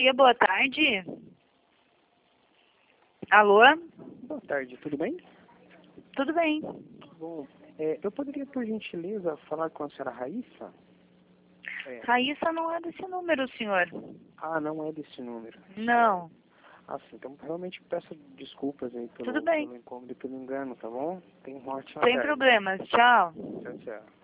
dia, boa tarde. Alô? Boa tarde, tudo bem? Tudo bem. Bom, eu poderia, por gentileza, falar com a senhora Raíssa? Raíssa não é desse número, senhor. Ah, não é desse número. Não. Ah, sim, então realmente peço desculpas aí Tudo bem. pelo incômodo e pelo engano, tá bom? Tenha uma ótima Sem tarde. problemas. Tchau. Tchau, tchau.